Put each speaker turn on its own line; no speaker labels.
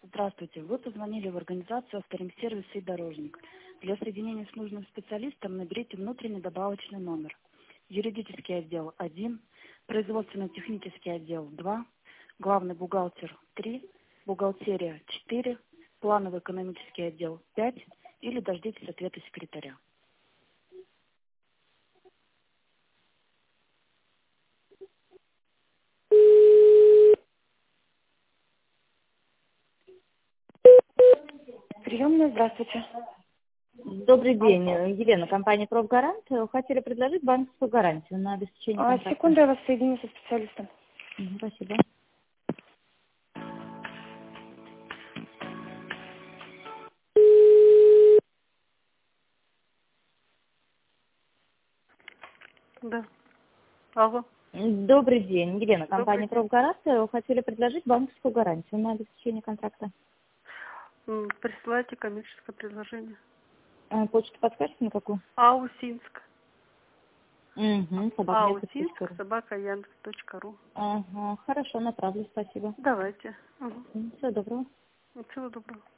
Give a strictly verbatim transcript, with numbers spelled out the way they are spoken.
Здравствуйте. Вы позвонили в организацию «Авторинг-сервис и дорожник». Для соединения с нужным специалистом наберите внутренний добавочный номер. Юридический отдел один, производственно-технический отдел два, главный бухгалтер три, бухгалтерия четыре, планово-экономический отдел пять или дождитесь ответа секретаря. Приемная, здравствуйте.
Добрый день, Елена, компания «Профгарант». Хотели предложить банковскую гарантию на обеспечение
А,
контракта.
секунду, я вас соединю со специалистом.
Мгм, спасибо.
Да. Алло.
Добрый день, Елена,
Добрый
компания
день.
«Профгарант». Хотели предложить банковскую гарантию на обеспечение контракта.
М, Присылайте коммерческое предложение.
Э, Почту подскажете на какую?
Аусинск.
Угу, собака яндекс точка
Аусинск,
ру.
собака яндекс точка ру.
Ага, хорошо, направлю, спасибо.
Давайте. Угу.
Всего доброго.
Всего доброго.